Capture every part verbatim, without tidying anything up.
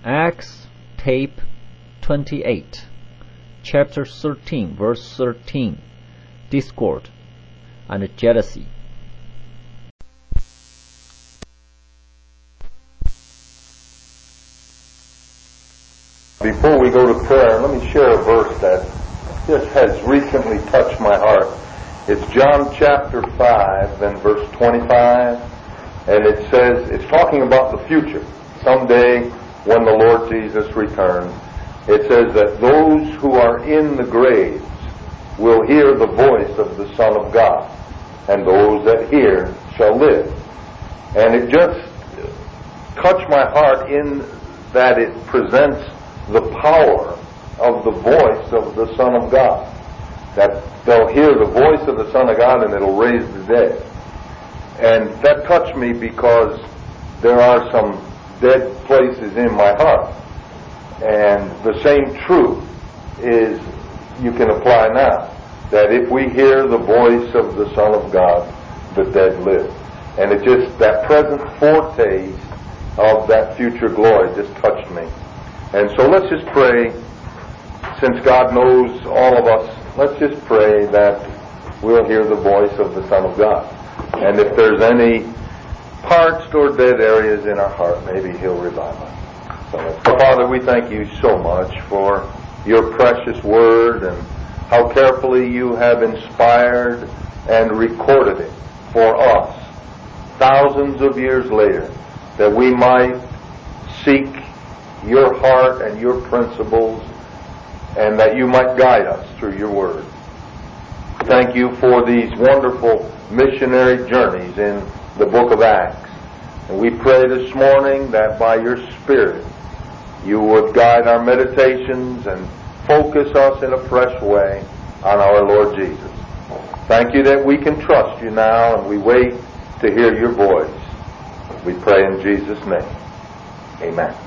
Acts tape twenty-eight, chapter thirteen, verse thirteen, discord and jealousy. Before we go to prayer, let me share a verse that just has recently touched my heart. It's John chapter five and verse twenty-five, and it says, it's talking about the future. Someday when the Lord Jesus returns, it says that those who are in the graves will hear the voice of the Son of God, and those that hear shall live. And it just touched my heart in that it presents the power of the voice of the Son of God. That they'll hear the voice of the Son of God and it'll raise the dead. And that touched me because there are some dead places in my heart. And the same truth is you can apply now. That if we hear the voice of the Son of God, the dead live. And it just, that present foretaste of that future glory just touched me. And so let's just pray, since God knows all of us, let's just pray that we'll hear the voice of the Son of God. And if there's any parched or dead areas in our heart, maybe He'll revive us. So, Father, we thank You so much for Your precious Word and how carefully You have inspired and recorded it for us thousands of years later, that we might seek Your heart and Your principles, and that You might guide us through Your Word. Thank You for these wonderful missionary journeys in the book of Acts. And we pray this morning that by Your Spirit You would guide our meditations and focus us in a fresh way on our Lord Jesus. Thank You that we can trust You now, and we wait to hear Your voice. We pray in Jesus' name. Amen.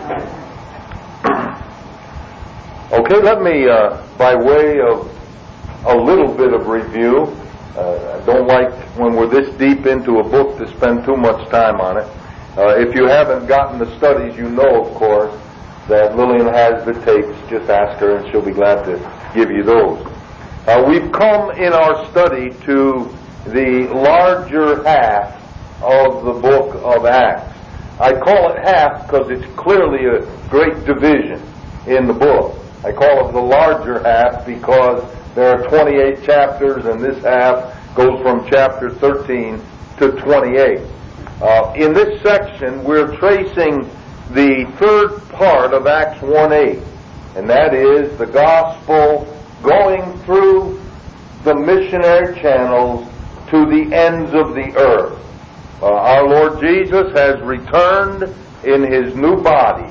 Okay, let me, uh, by way of a little bit of review, uh, I don't like when we're this deep into a book to spend too much time on it. Uh, if you haven't gotten the studies, you know, of course, that Lillian has the tapes. Just ask her and she'll be glad to give you those. Uh, we've come in our study to the larger half of the book of Acts. I call it half because it's clearly a great division in the book. I call it the larger half because there are twenty-eight chapters, and this half goes from chapter thirteen to twenty-eight. Uh, in this section, we're tracing the third part of Acts one eight, and that is the gospel going through the missionary channels to the ends of the earth. Uh, our Lord Jesus has returned in His new body,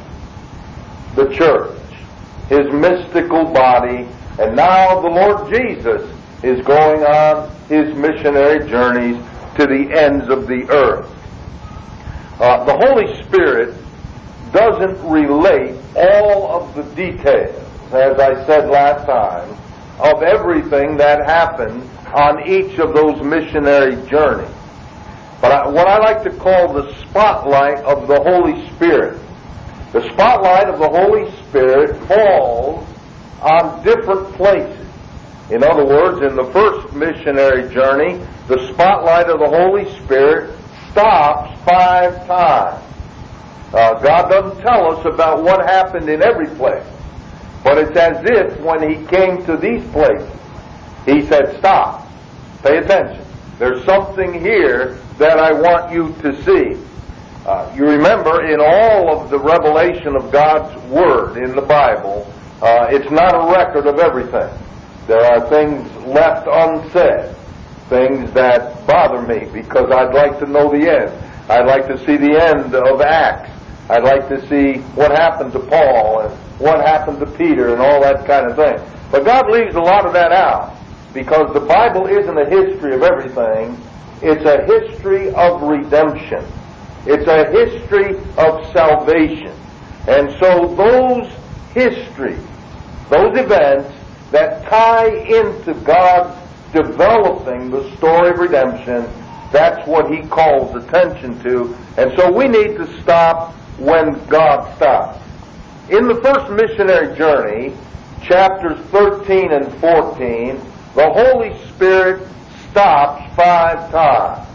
the church, His mystical body, and now the Lord Jesus is going on His missionary journeys to the ends of the earth. Uh, the Holy Spirit doesn't relate all of the details, as I said last time, of everything that happened on each of those missionary journeys. But I, what I like to call the spotlight of the Holy Spirit. The spotlight of the Holy Spirit falls on different places. In other words, in the first missionary journey, the spotlight of the Holy Spirit stops five times. Uh, God doesn't tell us about what happened in every place, but it's as if when He came to these places, He said, stop, pay attention. There's something here that I want you to see. Uh, you remember, in all of the revelation of God's Word in the Bible, uh, it's not a record of everything. There are things left unsaid, things that bother me because I'd like to know the end. I'd like to see the end of Acts. I'd like to see what happened to Paul and what happened to Peter and all that kind of thing. But God leaves a lot of that out because the Bible isn't a history of everything. It's a history of redemption. It's a history of salvation. And so those histories, those events that tie into God's developing the story of redemption, that's what He calls attention to. And so we need to stop when God stops. In the first missionary journey, chapters thirteen and fourteen, the Holy Spirit stops five times.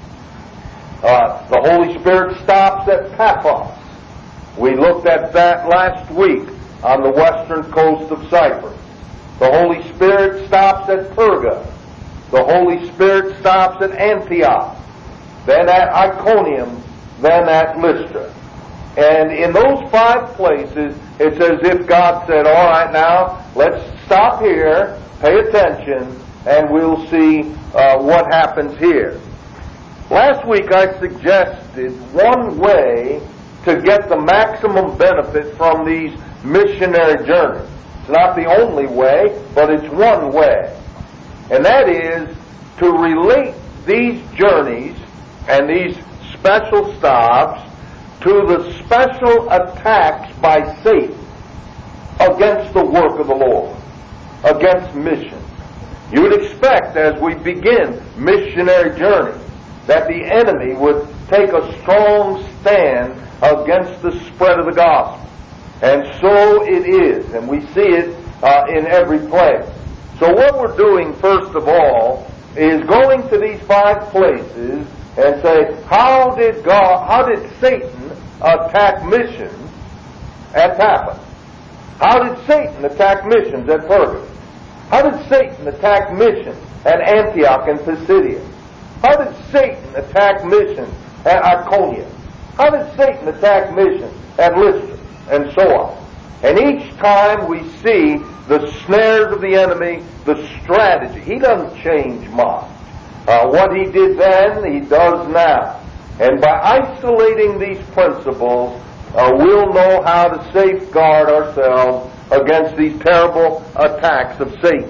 Uh, the Holy Spirit stops at Paphos. We looked at that last week on the western coast of Cyprus. The Holy Spirit stops at Perga. The Holy Spirit stops at Antioch, then at Iconium, then at Lystra. And in those five places, it's as if God said, all right, now, let's stop here, pay attention, and we'll see uh, what happens here. Last week I suggested one way to get the maximum benefit from these missionary journeys. It's not the only way, but it's one way. And that is to relate these journeys and these special stops to the special attacks by Satan against the work of the Lord, against mission. You would expect as we begin missionary journeys that the enemy would take a strong stand against the spread of the gospel. And so it is, and we see it uh, in every place. So what we're doing, first of all, is going to these five places and say, how did God, how did Satan attack missions at Paphos? How did Satan attack missions at Perga? How did Satan attack missions at Antioch and Pisidia? How did Satan attack missions at Iconium? How did Satan attack missions at Lystra? And so on. And each time we see the snares of the enemy, the strategy. He doesn't change much. Uh, what he did then, he does now. And by isolating these principles, uh, we'll know how to safeguard ourselves against these terrible attacks of Satan.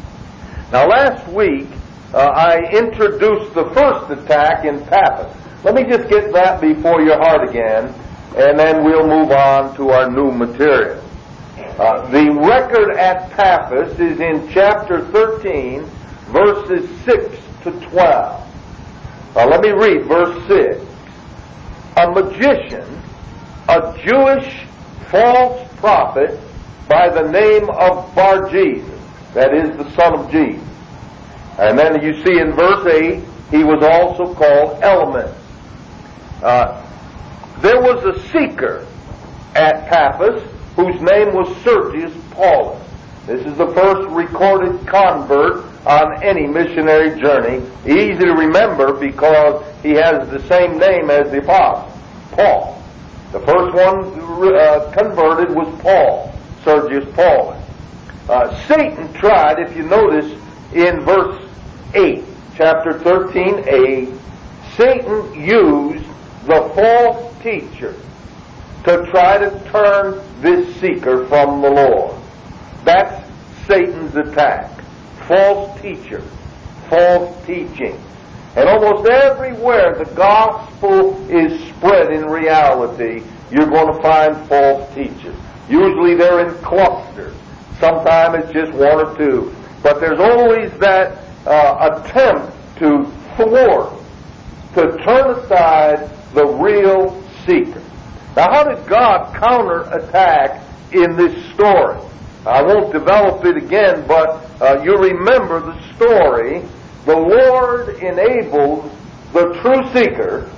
Now last week, uh, I introduced the first attack in Paphos. Let me just get that before your heart again, and then we'll move on to our new material. Uh, the record at Paphos is in chapter thirteen, verses six to twelve. Now let me read verse six. A magician, a Jewish false prophet by the name of Bar-Jesus, that is the son of Jesus. And then you see in verse eight, he was also called Elymas. Uh, there was a seeker at Paphos whose name was Sergius Paulus. This is the first recorded convert on any missionary journey. Easy to remember because he has the same name as the apostle, Paul. The first one uh, converted was Paul, Sergius Paulus. Uh, Satan tried, if you notice in verse eight, chapter thirteen, eight, Satan used the false teacher to try to turn this seeker from the Lord. That's Satan's attack. False teacher, false teaching. And almost everywhere the gospel is spread in reality, you're going to find false teachers. Usually they're in clusters. Sometimes it's just one or two. But there's always that uh, attempt to thwart, to turn aside the real seeker. Now, how did God counterattack in this story? I won't develop it again, but uh, you remember the story. The Lord enabled the true seeker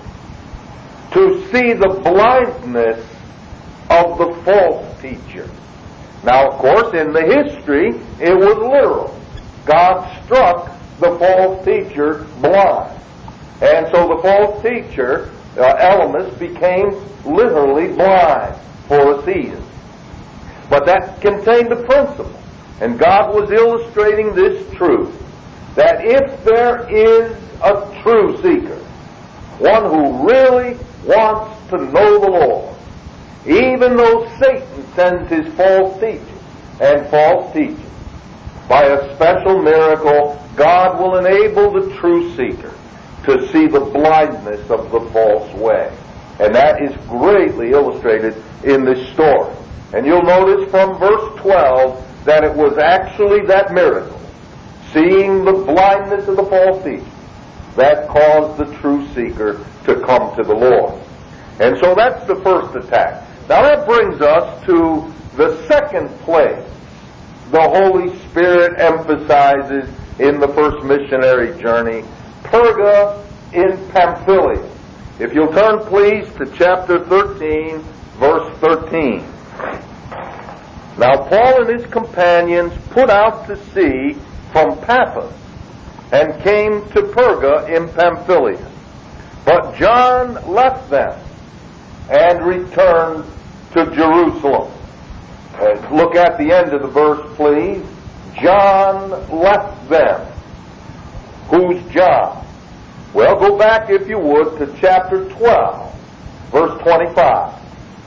to see the blindness of the false teacher. Now, of course, in the history, it was literal. God struck the false teacher blind. And so the false teacher, uh, Elymas, became literally blind for a season. But that contained a principle. And God was illustrating this truth, that if there is a true seeker, one who really wants to know the Lord, even though Satan sends his false teachers and false teaching, by a special miracle, God will enable the true seeker to see the blindness of the false way. And that is greatly illustrated in this story. And you'll notice from verse twelve that it was actually that miracle, seeing the blindness of the false teacher, that caused the true seeker to come to the Lord. And so that's the first attack. Now that brings us to the second place the Holy Spirit emphasizes in the first missionary journey, Perga in Pamphylia. If you'll turn please to chapter thirteen, verse thirteen. Now Paul and his companions put out to sea from Paphos and came to Perga in Pamphylia. But John left them and returned to Jerusalem. Uh, look at the end of the verse, please. John left them. Who's John? Well, go back, if you would, to chapter twelve, verse twenty-five.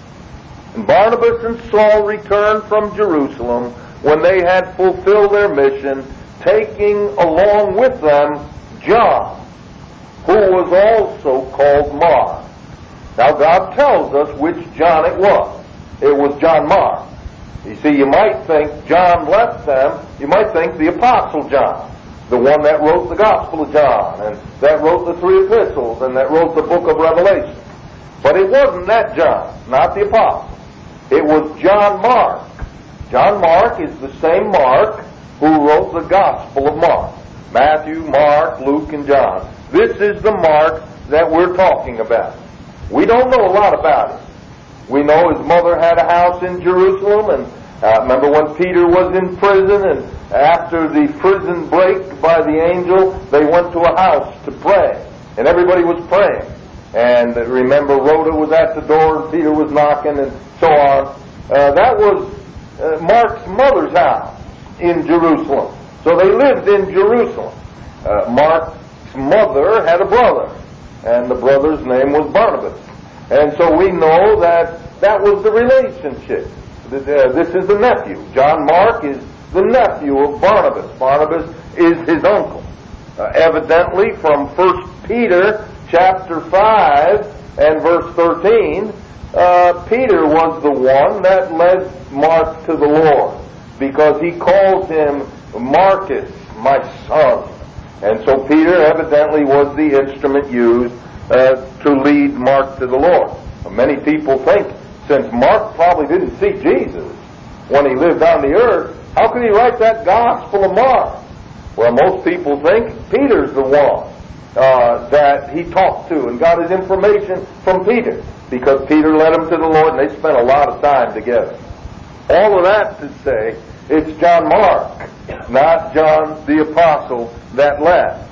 And Barnabas and Saul returned from Jerusalem when they had fulfilled their mission, taking along with them John, who was also called Mark. Now God tells us which John it was. It was John Mark. You see, you might think John left them, you might think the Apostle John, the one that wrote the Gospel of John, and that wrote the three epistles, and that wrote the book of Revelation. But it wasn't that John, not the Apostle. It was John Mark. John Mark is the same Mark who wrote the Gospel of Mark. Matthew, Mark, Luke, and John. This is the Mark that we're talking about. We don't know a lot about him. We know his mother had a house in Jerusalem, and uh, remember when Peter was in prison, and after the prison break by the angel, they went to a house to pray, and everybody was praying. And uh, remember, Rhoda was at the door, and Peter was knocking, and so on. Uh, that was uh, Mark's mother's house in Jerusalem. So they lived in Jerusalem. Uh, Mark's mother had a brother, and the brother's name was Barnabas. And so we know that that was the relationship. This is the nephew. John Mark is the nephew of Barnabas. Barnabas is his uncle. Uh, evidently, from First Peter chapter five and verse thirteen, uh, Peter was the one that led Mark to the Lord, because he calls him Marcus, my son. And so Peter evidently was the instrument used Uh, to lead Mark to the Lord. Many people think, since Mark probably didn't see Jesus when he lived on the earth, how could he write that Gospel of Mark? Well, most people think Peter's the one uh, that he talked to and got his information from Peter, because Peter led him to the Lord and they spent a lot of time together. All of that to say, it's John Mark, not John the Apostle, that led.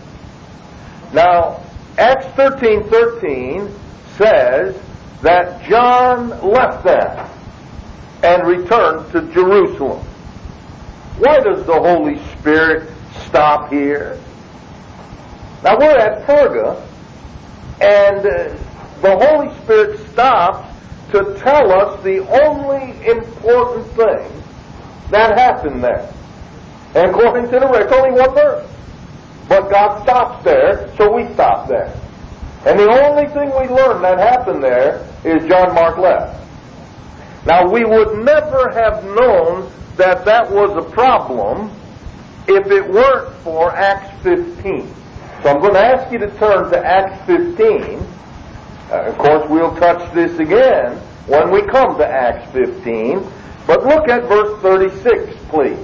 Now, Acts thirteen thirteen says that John left them and returned to Jerusalem. Why does the Holy Spirit stop here? Now we're at Perga, and uh, the Holy Spirit stops to tell us the only important thing that happened there. And according to the record, only one verse. But God stops there, so we stop there. And the only thing we learn that happened there is John Mark left. Now, we would never have known that that was a problem if it weren't for Acts fifteen. So I'm going to ask you to turn to Acts fifteen. Uh, of course, we'll touch this again when we come to Acts fifteen. But look at verse thirty-six, please.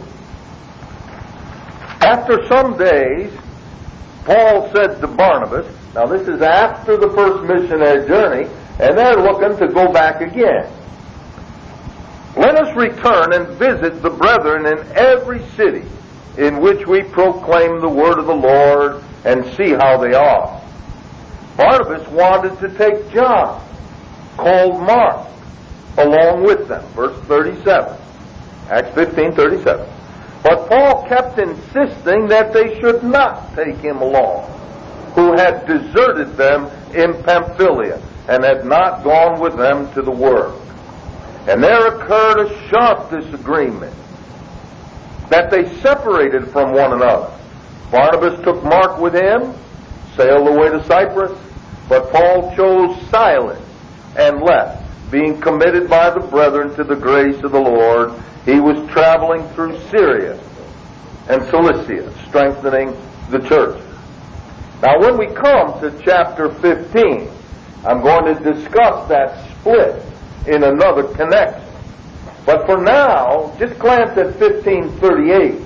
After some days, Paul said to Barnabas, now this is after the first missionary journey, and they're looking to go back again. Let us return and visit the brethren in every city in which we proclaim the word of the Lord, and see how they are. Barnabas wanted to take John, called Mark, along with them. Verse thirty-seven. Acts fifteen thirty-seven. But Paul kept insisting that they should not take him along, who had deserted them in Pamphylia and had not gone with them to the work. And there occurred a sharp disagreement, that they separated from one another. Barnabas took Mark with him, sailed away to Cyprus, but Paul chose Silas and left, being committed by the brethren to the grace of the Lord. He was traveling through Syria and Cilicia, strengthening the church. Now, when we come to chapter fifteen, I'm going to discuss that split in another connection. But for now, just glance at fifteen thirty-eight.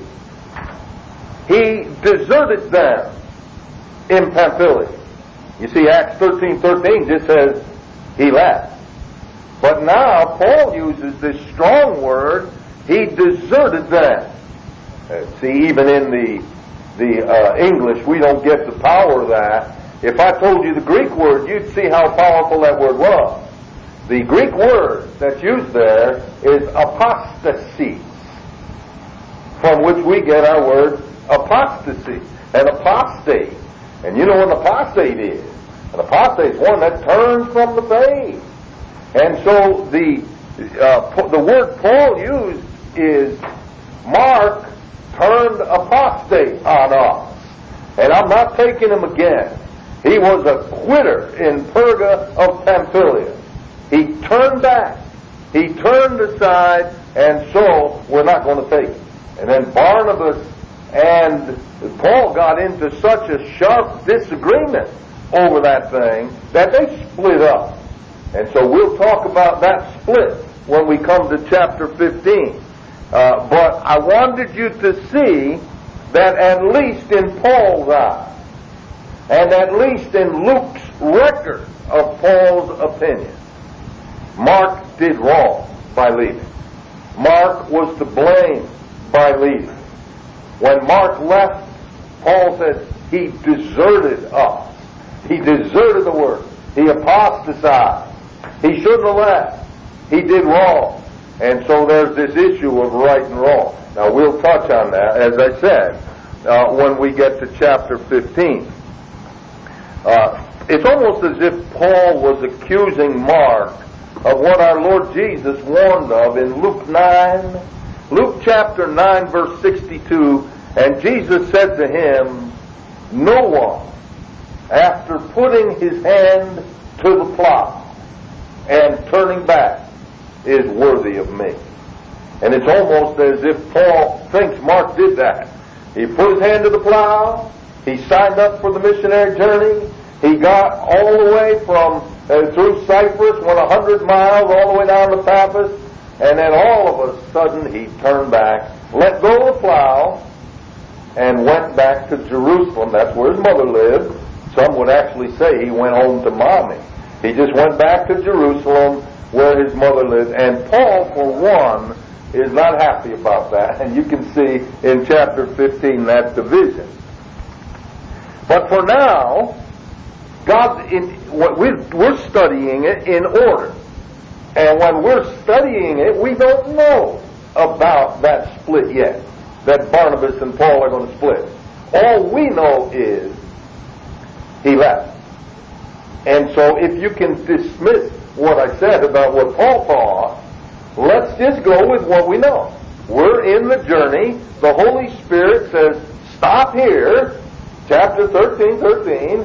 He deserted them in Pamphylia. You see, Acts thirteen thirteen just says he left. But now Paul uses this strong word, he deserted them. Uh, see, even in the the uh, English, we don't get the power of that. If I told you the Greek word, you'd see how powerful that word was. The Greek word that's used there is apostasis, from which we get our word apostasy, an apostate. And you know what an apostate is. An apostate is one that turns from the faith. And so the uh, the word Paul used is Mark turned apostate on us. And I'm not taking him again. He was a quitter in Perga of Pamphylia. He turned back. He turned aside, and so we're not going to take it. And then Barnabas and Paul got into such a sharp disagreement over that thing that they split up. And so we'll talk about that split when we come to chapter fifteen. Uh, but I wanted you to see that at least in Paul's eyes, and at least in Luke's record of Paul's opinion, Mark did wrong by leaving. Mark was to blame by leaving. When Mark left, Paul said he deserted us. He deserted the word. He apostatized. He shouldn't have left. He did wrong. And so there's this issue of right and wrong. Now we'll touch on that, as I said, uh, when we get to chapter fifteen. Uh, it's almost as if Paul was accusing Mark of what our Lord Jesus warned of in Luke nine. Luke chapter nine, verse sixty-two, and Jesus said to him, "No one, after putting his hand to the plow and turning back, is worthy of me." And it's almost as if Paul thinks Mark did that. He put his hand to the plow, he signed up for the missionary journey, he got all the way from uh, through Cyprus, went a hundred miles all the way down to Paphos, and then all of a sudden he turned back, let go of the plow, and went back to Jerusalem. That's where his mother lived. Some would actually say he went home to mommy. He just went back to Jerusalem where his mother lived. And Paul, for one, is not happy about that. And you can see in chapter fifteen that division. But for now, God, in, we're, we're studying it in order. And when we're studying it, we don't know about that split yet, that Barnabas and Paul are going to split. All we know is he left. And so if you can dismiss what I said about what Paul thought, let's just go with what we know. We're in the journey. The Holy Spirit says, stop here. Chapter thirteen, thirteen.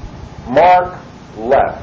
Mark left.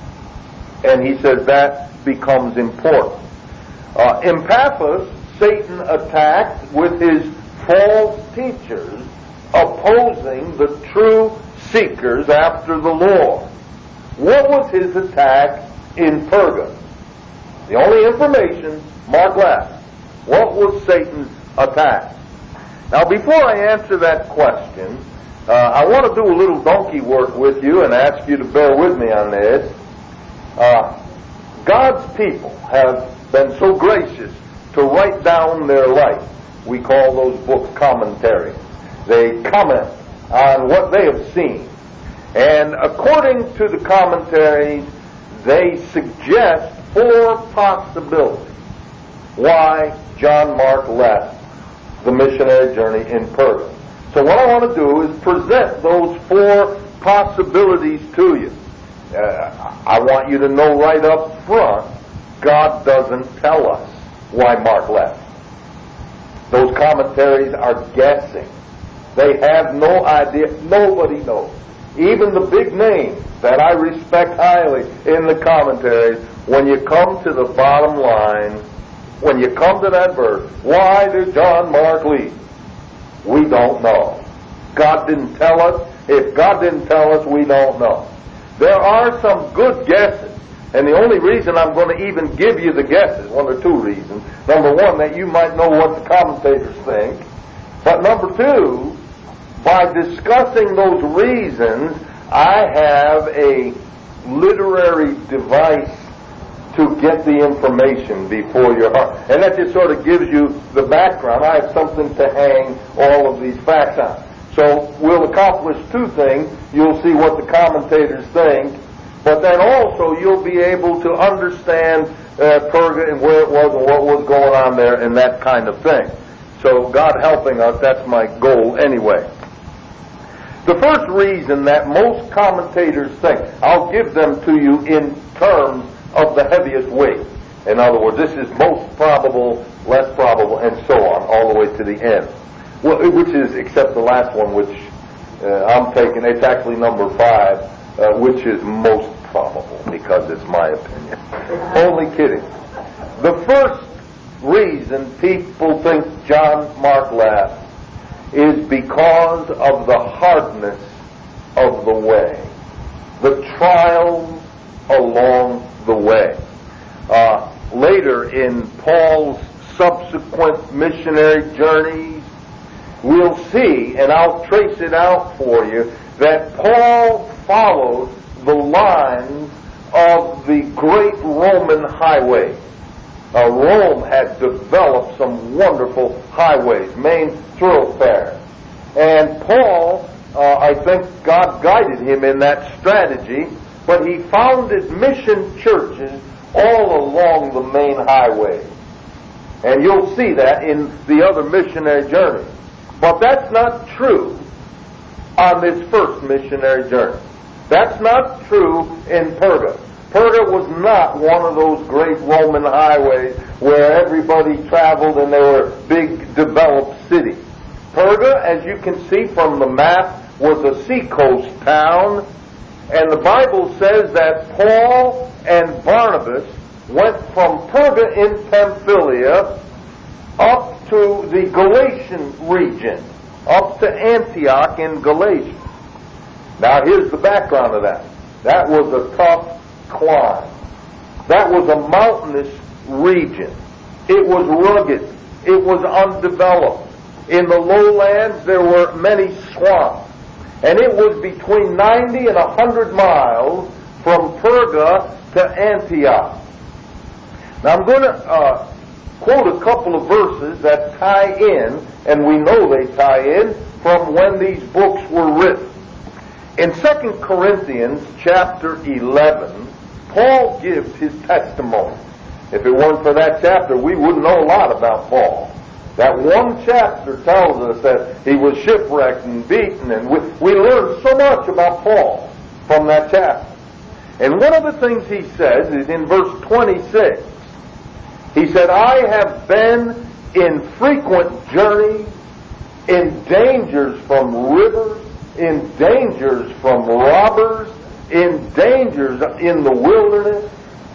And he says that becomes important. Uh, in Paphos, Satan attacked with his false teachers, opposing the true seekers after the Lord. What was his attack in Perga? The only information, Mark left. What was Satan's attack? Now, before I answer that question, uh, I want to do a little donkey work with you and ask you to bear with me on this. Uh, God's people have been so gracious to write down their life. We call those books commentaries. They comment on what they have seen. And according to the commentaries, they suggest four possibilities why John Mark left the missionary journey in Perga. So what I want to do is present those four possibilities to you. Uh, I want you to know right up front, God doesn't tell us why Mark left. Those commentaries are guessing. They have no idea. Nobody knows. Even the big names that I respect highly in the commentaries, when you come to the bottom line, when you come to that verse, why did John Mark leave? We don't know. God didn't tell us. If God didn't tell us, we don't know. There are some good guesses, And the only reason I'm going to even give you the guesses, one or two reasons. Number one, that you might know what the commentators think. But number two, by discussing those reasons, I have a literary device to get the information before your heart. And that just sort of gives you the background. I have something to hang all of these facts on. So we'll accomplish two things. You'll see what the commentators think, but then also you'll be able to understand uh, Perga and where it was and what was going on there and that kind of thing. So God helping us, that's my goal anyway. The first reason that most commentators think, I'll give them to you in terms of the heaviest weight. In other words, this is most probable, less probable, and so on, all the way to the end. Well, which is, except the last one, which uh, I'm taking, it's actually number five, uh, which is most probable, because it's my opinion. Only kidding. The first reason people think John Mark laughed is because of the hardness of the way, the trials along the way. Uh, later in Paul's subsequent missionary journeys, we'll see, and I'll trace it out for you, that Paul followed the lines of the great Roman highways. Uh, Rome had developed some wonderful highways, main thoroughfares. And Paul, uh, I think God guided him in that strategy, but he founded mission churches all along the main highways. And you'll see that in the other missionary journeys. But that's not true on this first missionary journey. That's not true in Perga. Perga was not one of those great Roman highways where everybody traveled and there were big developed cities. Perga, as you can see from the map, was a seacoast town. And the Bible says that Paul and Barnabas went from Perga in Pamphylia up to the Galatian region, up to Antioch in Galatia. Now here's the background of that. That was a tough climb. That was a mountainous region. It was rugged. It was undeveloped. In the lowlands there were many swamps. And it was between ninety and one hundred miles from Perga to Antioch. Now I'm going to uh, quote a couple of verses that tie in, and we know they tie in, from when these books were written. In Second Corinthians chapter eleven, Paul gives his testimony. If it weren't for that chapter, we wouldn't know a lot about Paul. That one chapter tells us that he was shipwrecked and beaten, and we, we learn so much about Paul from that chapter. And one of the things he says is in verse twenty-six. He said, I have been in frequent journeys, in dangers from rivers, in dangers from robbers, in dangers in the wilderness.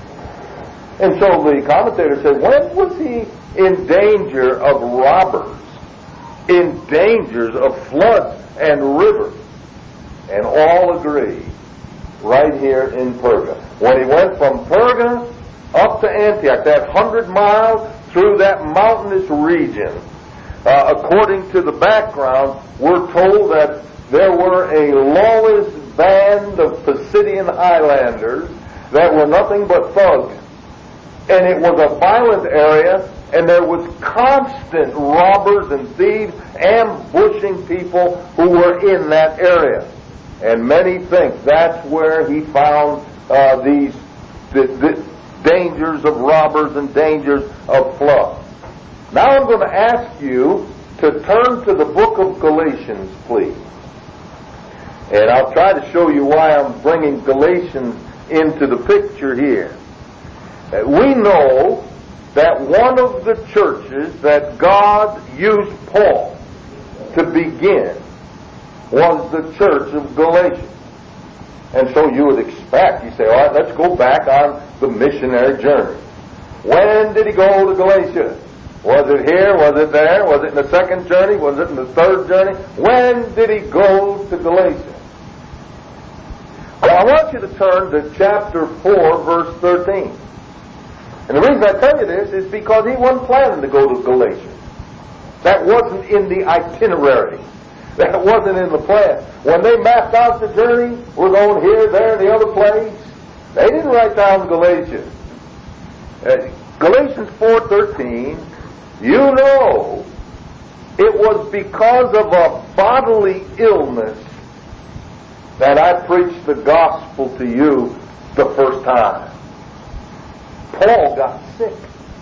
And so the commentator said, when was he in danger of robbers, in dangers of floods and rivers? And all agree, right here in Perga. When he went from Perga up to Antioch, that hundred miles through that mountainous region, uh, according to the background, we're told that there were a lawless band of Pisidian highlanders that were nothing but thugs. And it was a violent area, and there was constant robbers and thieves ambushing people who were in that area. And many think that's where he found uh, these the, the dangers of robbers and dangers of flood. Now I'm going to ask you to turn to the book of Galatians, please. And I'll try to show you why I'm bringing Galatians into the picture here. Uh, we know that one of the churches that God used Paul to begin was the church of Galatia. And so you would expect, you say, all right, let's go back on the missionary journey. When did he go to Galatia? Was it here? Was it there? Was it in the second journey? Was it in the third journey? When did he go to Galatia? Well, I want you to turn to chapter four, verse thirteen. And the reason I tell you this is because he wasn't planning to go to Galatia. That wasn't in the itinerary. That wasn't in the plan. When they mapped out the journey, we're going here, there, and the other place, they didn't write down Galatia. Uh, Galatians four thirteen, you know, it was because of a bodily illness that I preached the gospel to you the first time. Paul got sick.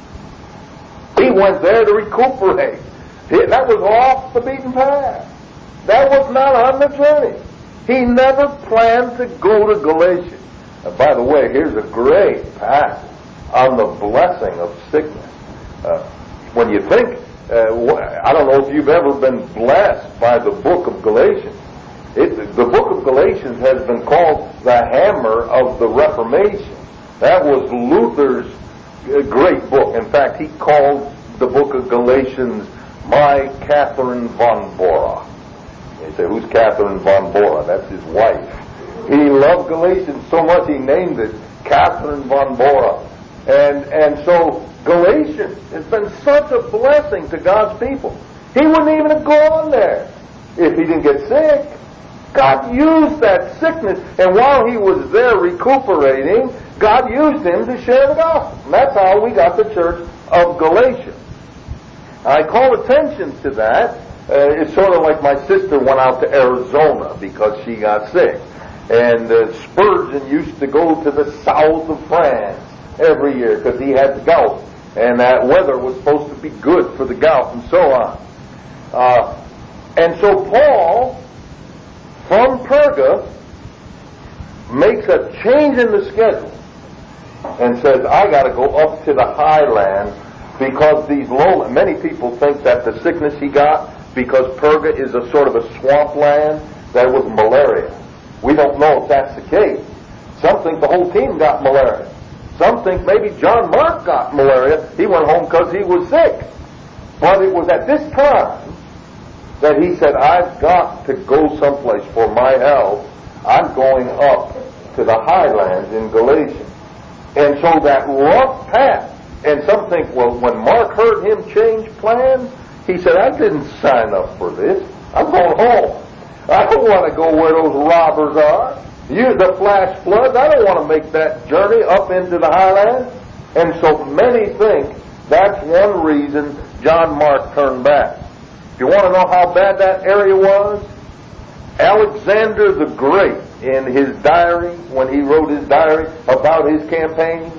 He went there to recuperate. That was off the beaten path. That was not on the journey. He never planned to go to Galatia. And by the way, here's a great passage on the blessing of sickness. Uh, when you think, uh, I don't know if you've ever been blessed by the book of Galatians. It, the book of Galatians has been called the hammer of the Reformation. That was Luther's great book. In fact, he called the book of Galatians My Catherine von Bora. You say, who's Catherine von Bora? That's his wife. He loved Galatians so much he named it Catherine von Bora. And, and so Galatians has been such a blessing to God's people. He wouldn't even have gone there if he didn't get sick. God used that sickness, and while he was there recuperating, God used him to share the gospel. And that's how we got the church of Galatia. I call attention to that. Uh, it's sort of like my sister went out to Arizona because she got sick. And uh, Spurgeon used to go to the south of France every year because he had the gout. And that weather was supposed to be good for the gout and so on. Uh, and so Paul, from Perga, makes a change in the schedule and says, I got to go up to the highlands because these low, many people think that the sickness he got, because Perga is a sort of a swampland, that was malaria. We don't know if that's the case. Some think the whole team got malaria. Some think maybe John Mark got malaria. He went home because he was sick. But it was at this time that he said, I've got to go someplace for my health. I'm going up to the highlands in Galatia. And so that rough path, and some think, well, when Mark heard him change plans, he said, I didn't sign up for this. I'm going home. I don't want to go where those robbers are. You, the flash floods, I don't want to make that journey up into the highlands. And so many think that's one reason John Mark turned back. If you want to know how bad that area was, Alexander the Great, in his diary, when he wrote his diary about his campaign,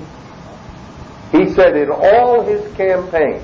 he said in all his campaigns,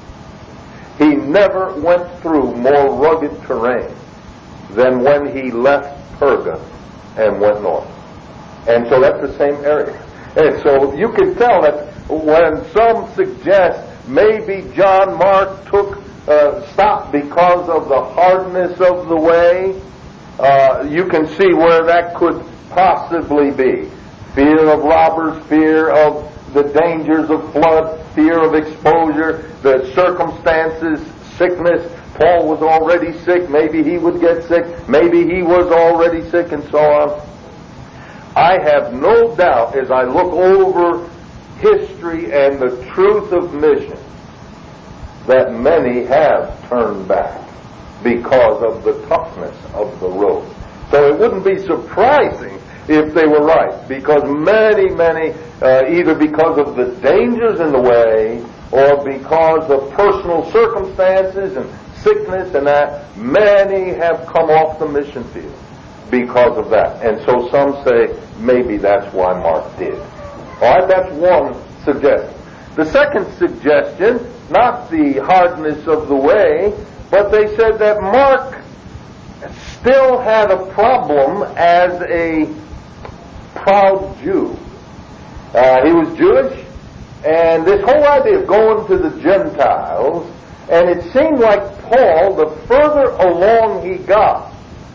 he never went through more rugged terrain than when he left Perga and went north. And so that's the same area. And so you can tell that when some suggest maybe John Mark took uh, stopped because of the hardness of the way, uh, you can see where that could possibly be. Fear of robbers, fear of the dangers of flood, fear of exposure, the circumstances, sickness. Paul was already sick. Maybe he would get sick. Maybe he was already sick, and so on. I have no doubt, as I look over history and the truth of mission, that many have turned back because of the toughness of the road. So it wouldn't be surprising if they were right, because many, many, uh, either because of the dangers in the way or because of personal circumstances and sickness and that, many have come off the mission field because of that. And so some say maybe that's why Mark did. All right, that's one suggestion. The second suggestion, not the hardness of the way, but they said that Mark still had a problem as a proud Jew. Uh, he was Jewish, and this whole idea of going to the Gentiles, and it seemed like Paul, the further along he got,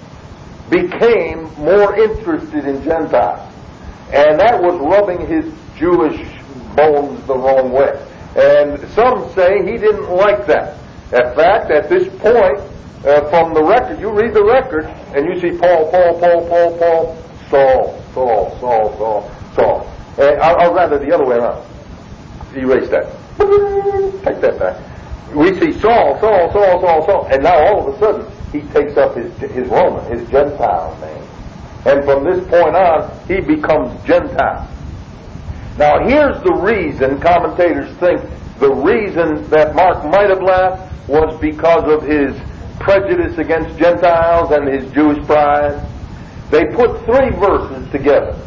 became more interested in Gentiles. And that was rubbing his Jewish bones the wrong way. And some say he didn't like that. In fact, at this point, uh, from the record, you read the record, and you see Paul, Paul, Paul, Paul, Paul, Saul, Saul, Saul, Saul, Saul. Uh, or, or rather, the other way around. Erase that. Take that back. We see Saul, Saul, Saul, Saul, Saul, and now all of a sudden he takes up his his Roman, his Gentile name, and from this point on he becomes Gentile. Now here's the reason commentators think the reason that Mark might have left was because of his prejudice against Gentiles and his Jewish pride. They put three verses together.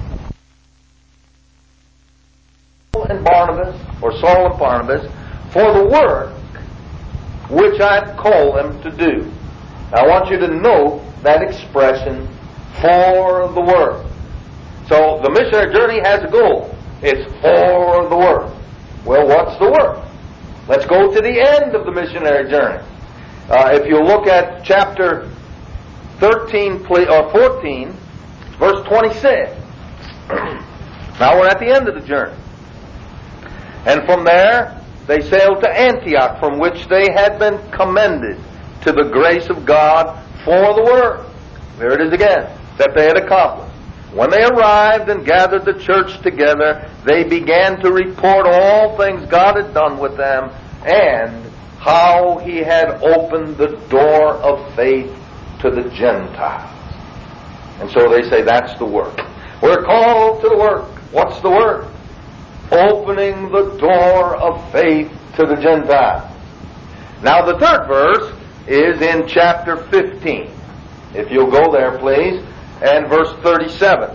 Saul and Barnabas, or Saul and Barnabas, for the work which I've called them to do. Now, I want you to note that expression, for the work. So the missionary journey has a goal. It's for the work. Well, what's the work? Let's go to the end of the missionary journey. Uh, if you look at chapter thirteen or fourteen, verse twenty-six. Now we're at the end of the journey. And from there, they sailed to Antioch, from which they had been commended to the grace of God for the work. There it is again, that they had accomplished. When they arrived and gathered the church together, they began to report all things God had done with them and how He had opened the door of faith to the Gentiles. And so they say that's the work. We're called to the work. What's the work? Opening the door of faith to the Gentiles. Now the third verse is in chapter fifteen. If you'll go there, please, and verse thirty-seven.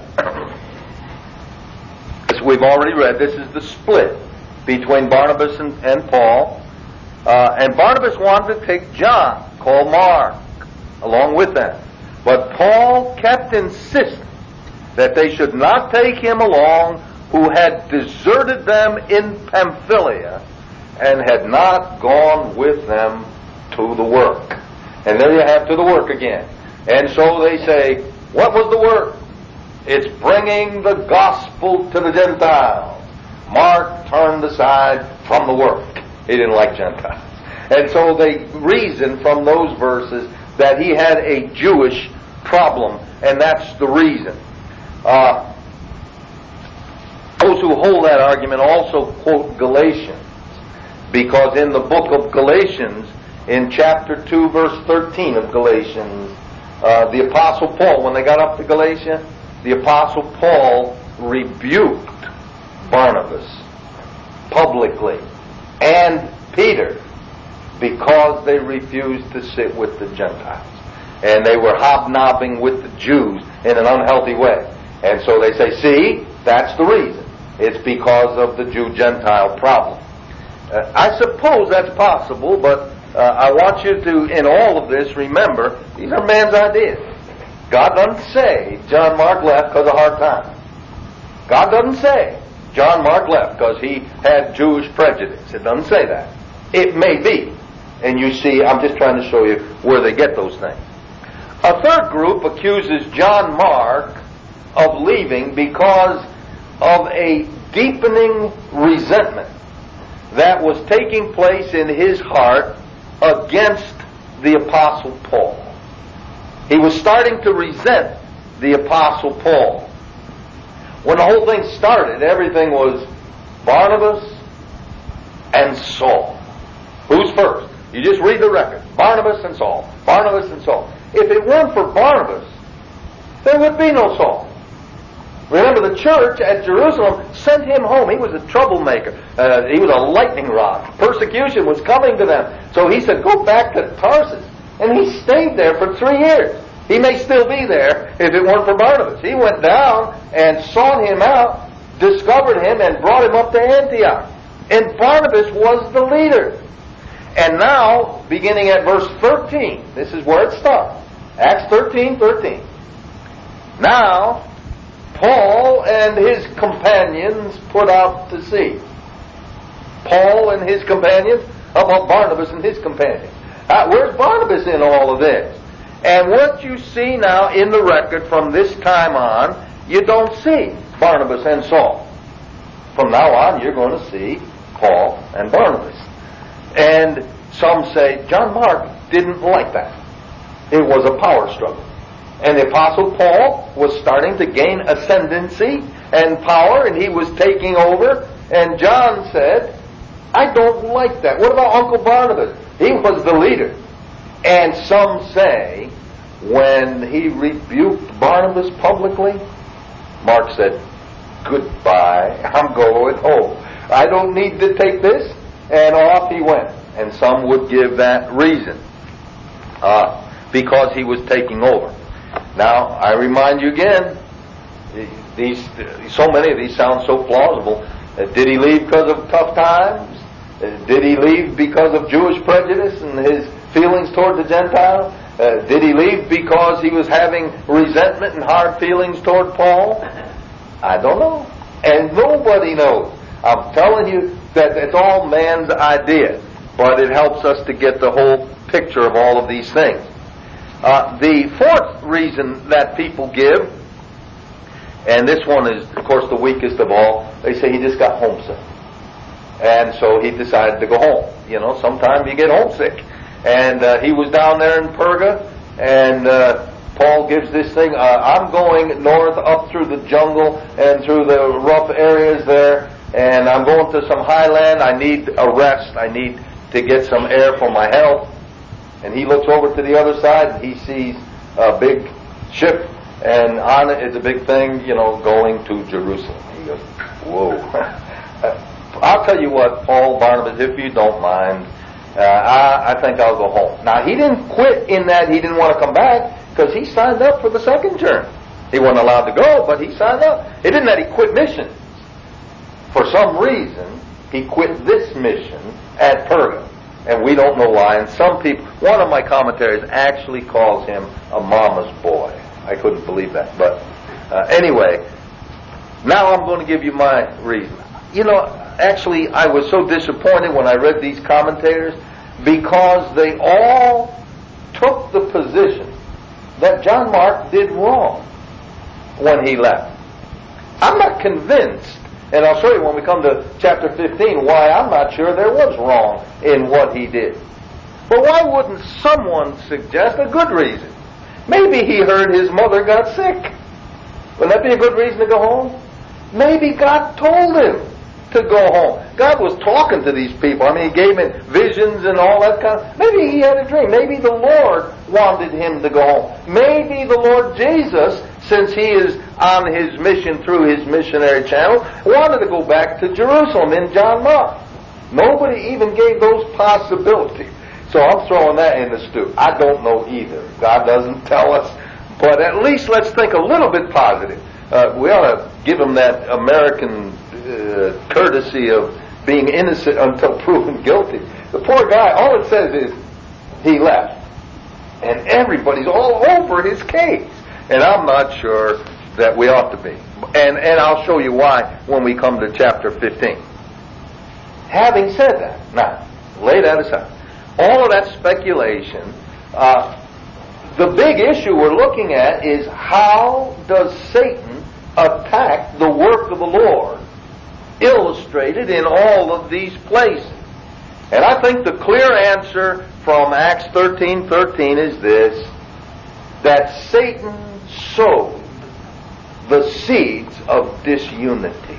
As we've already read, this is the split between Barnabas and, and Paul. Uh, and Barnabas wanted to take John, called Mark, along with them. But Paul kept insisting that they should not take him along, who had deserted them in Pamphylia and had not gone with them to the work. And there you have to the work again. And so they say, what was the work? It's bringing the gospel to the Gentiles. Mark turned aside from the work. He didn't like Gentiles. And so they reason from those verses that he had a Jewish problem, and that's the reason. Uh, those who hold that argument also quote Galatians, because in the book of Galatians, in chapter two, verse thirteen of Galatians, uh, the Apostle Paul, when they got up to Galatia, the Apostle Paul rebuked Barnabas publicly and Peter because they refused to sit with the Gentiles. And they were hobnobbing with the Jews in an unhealthy way. And so they say, see, that's the reason. It's because of the Jew-Gentile problem. Uh, I suppose that's possible, but uh, I want you to, in all of this, remember, these are man's ideas. God doesn't say John Mark left because of hard times. God doesn't say John Mark left because he had Jewish prejudice. It doesn't say that. It may be. And you see, I'm just trying to show you where they get those things. A third group accuses John Mark of leaving because of a deepening resentment that was taking place in his heart against the Apostle Paul. He was starting to resent the Apostle Paul. When the whole thing started, everything was Barnabas and Saul. Who's first? You just read the record. Barnabas and Saul. Barnabas and Saul. If it weren't for Barnabas, there would be no Saul. Remember, the church at Jerusalem sent him home. He was a troublemaker. Uh, he was a lightning rod. Persecution was coming to them. So he said, go back to Tarsus. And he stayed there for three years. He may still be there if it weren't for Barnabas. He went down and sought him out, discovered him, and brought him up to Antioch. And Barnabas was the leader. And now, beginning at verse thirteen, this is where it starts. Acts thirteen, thirteen. Now, Paul and his companions put out to sea. Paul and his companions? How about Barnabas and his companions? Uh, where's Barnabas in all of this? And what you see now in the record from this time on, you don't see Barnabas and Saul. From now on, you're going to see Paul and Barnabas. And some say John Mark didn't like that. It was a power struggle. And the Apostle Paul was starting to gain ascendancy and power, and he was taking over. And John said, I don't like that. What about Uncle Barnabas? He was the leader. And some say, when he rebuked Barnabas publicly, Mark said, goodbye, I'm going home. I don't need to take this. And off he went. And some would give that reason. Uh, because he was taking over. Now, I remind you again, these, so many of these sound so plausible. Uh, did he leave because of tough times? Uh, did he leave because of Jewish prejudice and his feelings toward the Gentile? Uh, did he leave because he was having resentment and hard feelings toward Paul? I don't know. And nobody knows. I'm telling you that it's all man's idea. But it helps us to get the whole picture of all of these things. Uh, the fourth reason that people give, and this one is, of course, the weakest of all, they say he just got homesick. And so he decided to go home. You know, sometimes you get homesick. And uh, he was down there in Perga, and uh, Paul gives this thing, uh, I'm going north up through the jungle and through the rough areas there, and I'm going to some highland. I need a rest. I need to get some air for my health. And he looks over to the other side, and he sees a big ship, and on it is a big thing, you know, going to Jerusalem. He goes, whoa. I'll tell you what, Paul, Barnabas, if you don't mind, uh, I, I think I'll go home. Now, he didn't quit in that he didn't want to come back, because he signed up for the second journey. He wasn't allowed to go, but he signed up. It isn't that he quit missions. For some reason, he quit this mission at Perga. And we don't know why. And some people, one of my commentaries actually calls him a mama's boy. I couldn't believe that. But uh, anyway, now I'm going to give you my reason. You know, actually, I was so disappointed when I read these commentators because they all took the position that John Mark did wrong when he left. I'm not convinced. And I'll show you when we come to chapter fifteen why I'm not sure there was wrong in what he did. But why wouldn't someone suggest a good reason? Maybe he heard his mother got sick. Wouldn't that be a good reason to go home? Maybe God told him to go home. God was talking to these people. I mean, he gave him visions and all that kind of... Maybe he had a dream. Maybe the Lord wanted him to go home. Maybe the Lord Jesus, since he is on his mission through his missionary channel, wanted to go back to Jerusalem in John Mark. Nobody even gave those possibilities. So I'm throwing that in the stew. I don't know either. God doesn't tell us. But at least let's think a little bit positive. Uh, we ought to give him that American uh, courtesy of being innocent until proven guilty. The poor guy, all it says is he left. And everybody's all over his case. And I'm not sure that we ought to be. And, and I'll show you why when we come to chapter fifteen. Having said that, now, lay that aside. All of that speculation, uh, the big issue we're looking at is how does Satan attack the work of the Lord, illustrated in all of these places. And I think the clear answer from Acts thirteen thirteen is this, that Satan sowed the seeds of disunity.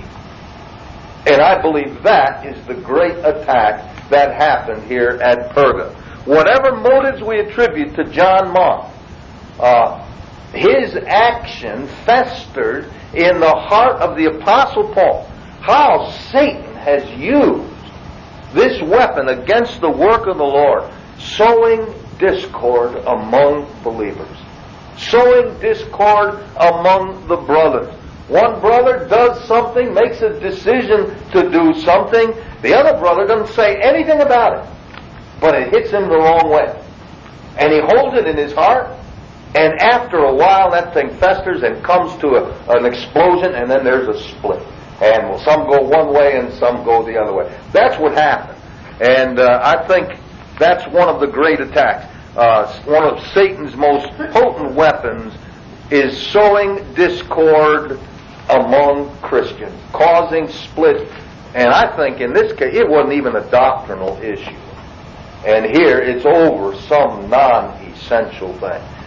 And I believe that is the great attack that happened here at Perga. Whatever motives we attribute to John Mark, uh, his action festered in the heart of the Apostle Paul. How Satan has used this weapon against the work of the Lord, sowing discord among believers, sowing discord among the brothers. One brother does something, makes a decision to do something. The other brother doesn't say anything about it, but it hits him the wrong way. And he holds it in his heart, and after a while that thing festers and comes to a, an explosion, and then there's a split. And well, some go one way and some go the other way. That's what happened. And uh, I think that's one of the great attacks. Uh, one of Satan's most potent weapons is sowing discord among Christians, causing split. And I think in this case, it wasn't even a doctrinal issue. And here, it's over some non-essential thing.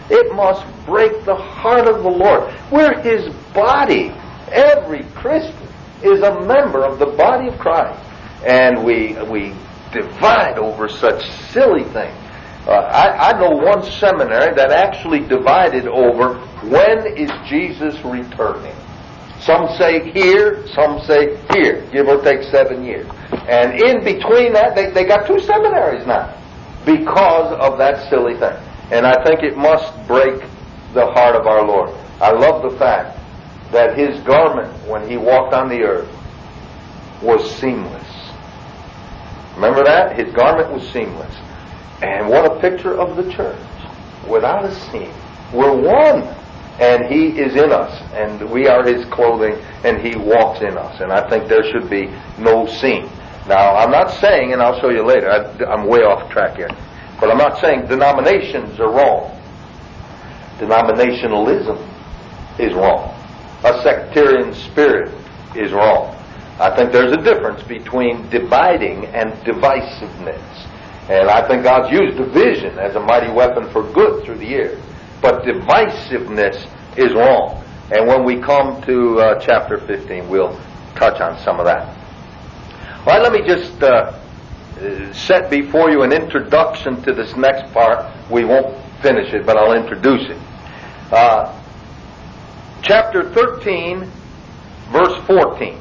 It must break the heart of the Lord. We're His body. Every Christian is a member of the body of Christ. And we we divide over such silly things. Uh, I, I know one seminary that actually divided over when is Jesus returning. Some say here, some say here, give or take seven years. And in between that, they, they got two seminaries now because of that silly thing. And I think it must break the heart of our Lord. I love the fact that His garment, when He walked on the earth, was seamless. Remember that? His garment was seamless. And what a picture of the church. Without a seam. We're one. And He is in us. And we are His clothing. And He walks in us. And I think there should be no seam. Now, I'm not saying, and I'll show you later, I, I'm way off track here. But I'm not saying denominations are wrong. Denominationalism is wrong. A sectarian spirit is wrong. I think there's a difference between dividing and divisiveness. And I think God's used division as a mighty weapon for good through the years. But divisiveness is wrong. And when we come to uh, chapter fifteen, we'll touch on some of that. All right, let me just uh, set before you an introduction to this next part. We won't finish it, but I'll introduce it. Uh, chapter thirteen, verse fourteen.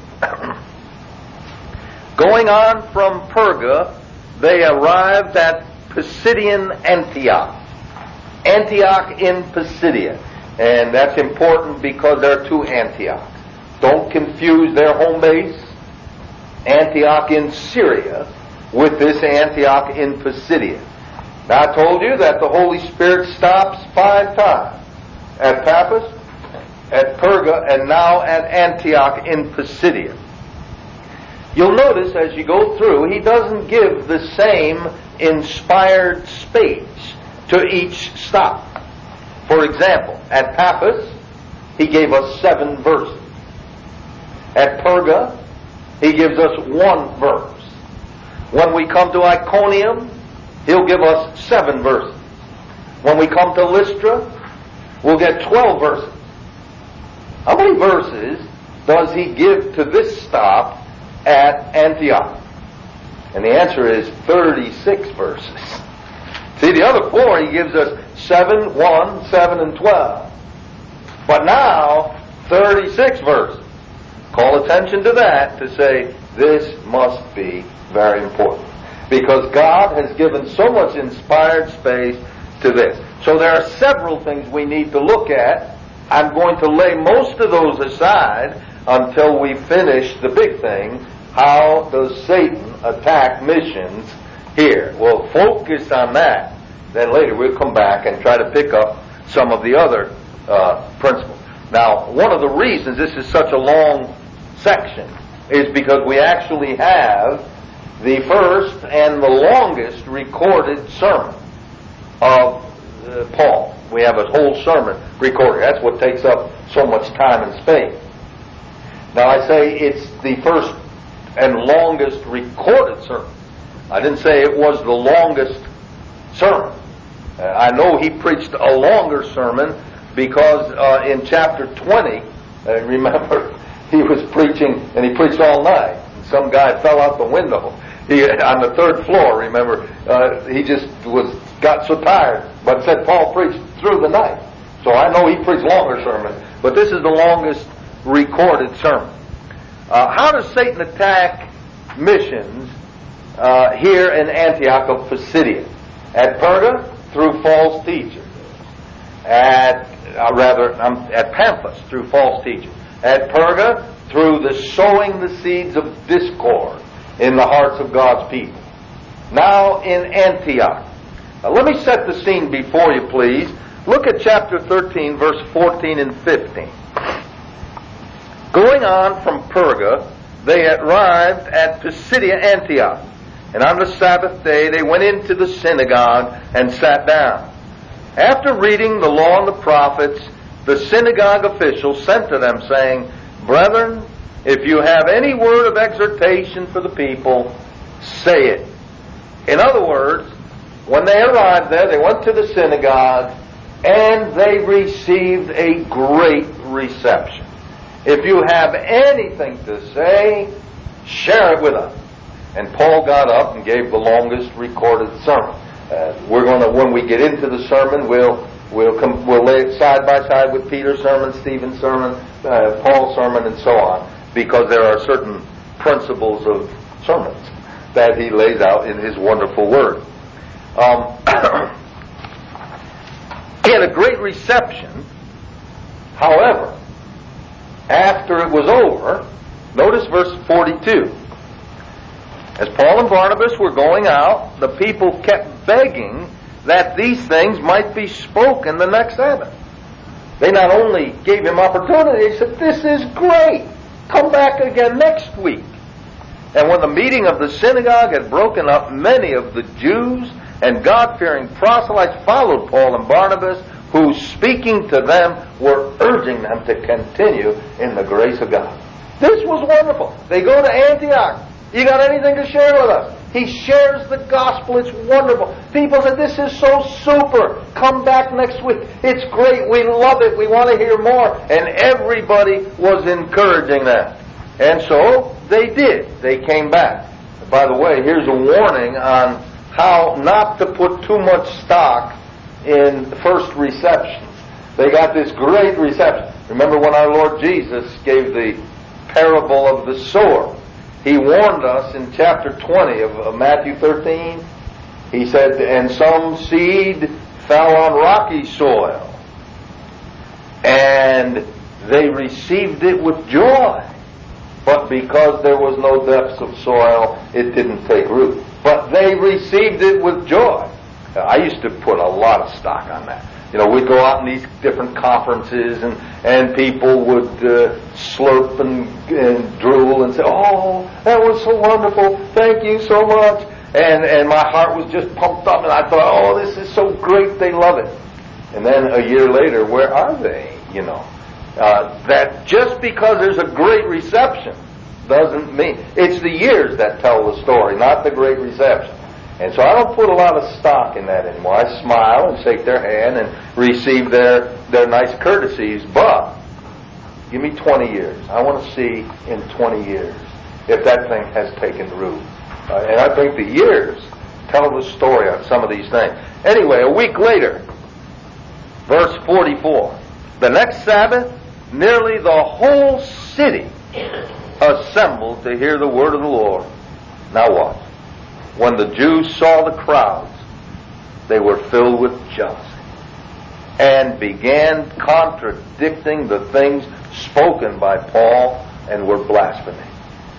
Going on from Perga, they arrived at Pisidian Antioch. Antioch in Pisidia. And that's important because there are two Antiochs. Don't confuse their home base, Antioch in Syria, with this Antioch in Pisidia. Now I told you that the Holy Spirit stops five times. At Paphos, at Perga, and now at Antioch in Pisidia. You'll notice as you go through, He doesn't give the same inspired speech to each stop. For example, at Paphos, He gave us seven verses. At Perga, He gives us one verse. When we come to Iconium, He'll give us seven verses. When we come to Lystra, we'll get twelve verses. How many verses does He give to this stop at Antioch? And the answer is thirty-six verses. See, the other four He gives us seven, one, seven, and twelve. But now, thirty-six verses. Call attention to that to say, this must be very important. Because God has given so much inspired space to this. So there are several things we need to look at. I'm going to lay most of those aside until we finish the big thing. How does Satan attack missions here? We'll focus on that. Then later we'll come back and try to pick up some of the other uh, principles. Now, one of the reasons this is such a long section is because we actually have the first and the longest recorded sermon of uh, Paul. We have a whole sermon recorded. That's what takes up so much time and space. Now I say it's the first and longest recorded sermon. I didn't say it was the longest sermon. Uh, I know he preached a longer sermon because uh, in chapter twenty, uh, remember, he was preaching and he preached all night. And some guy fell out the window. He, on the third floor, remember, uh, he just was got so tired, but said Paul preached through the night. So I know he preached longer sermons, but this is the longest recorded sermon. Uh, how does Satan attack missions uh, here in Antioch of Pisidia? At Perga, through false teachers. At uh, rather, um, at Paphos, through false teachers. At Perga, through the sowing the seeds of discord in the hearts of God's people. Now in Antioch. Now let me set the scene before you, please. Look at chapter thirteen, verse fourteen and fifteen. Going on from Perga, they arrived at Pisidia Antioch. And on the Sabbath day they went into the synagogue and sat down. After reading the law and the prophets, the synagogue officials sent to them, saying, Brethren, if you have any word of exhortation for the people, say it. In other words, when they arrived there, they went to the synagogue, and they received a great reception. If you have anything to say, share it with us. And Paul got up and gave the longest recorded sermon. Uh, we're going to, when we get into the sermon, we'll we'll come, we'll lay it side by side with Peter's sermon, Stephen's sermon, uh, Paul's sermon, and so on, because there are certain principles of sermons that he lays out in his wonderful word. Um, he had a great reception. However, after it was over, notice verse forty-two. As Paul and Barnabas were going out, the people kept begging that these things might be spoken the next Sabbath. They not only gave him opportunity, they said, "This is great. Come back again next week." And when the meeting of the synagogue had broken up, many of the Jews and God-fearing proselytes followed Paul and Barnabas, who, speaking to them, were urging them to continue in the grace of God. This was wonderful. They go to Antioch. You got anything to share with us? He shares the gospel. It's wonderful. People said, "This is so super. Come back next week. It's great. We love it. We want to hear more." And everybody was encouraging them. And so they did. They came back. By the way, here's a warning on how not to put too much stock in first receptions. They got this great reception. Remember when our Lord Jesus gave the parable of the sower? He warned us in chapter twenty of, of Matthew thirteen. He said, "And some seed fell on rocky soil, and they received it with joy. But because there was no depths of soil, it didn't take root. But they received it with joy." I used to put a lot of stock on that. You know, we'd go out in these different conferences, and, and people would uh, slurp and, and drool and say, "Oh, that was so wonderful. Thank you so much." And and my heart was just pumped up, and I thought, "Oh, this is so great. They love it." And then a year later, where are they? You know, uh, that just because there's a great reception doesn't mean it's the years that tell the story, not the great reception. And so I don't put a lot of stock in that anymore. I smile and shake their hand and receive their, their nice courtesies, but give me twenty years. I want to see in twenty years if that thing has taken root. Uh, and I think the years tell the story on some of these things. Anyway, a week later, verse forty-four, the next Sabbath, nearly the whole city assembled to hear the word of the Lord. Now what? When the Jews saw the crowds, they were filled with jealousy and began contradicting the things spoken by Paul and were blaspheming.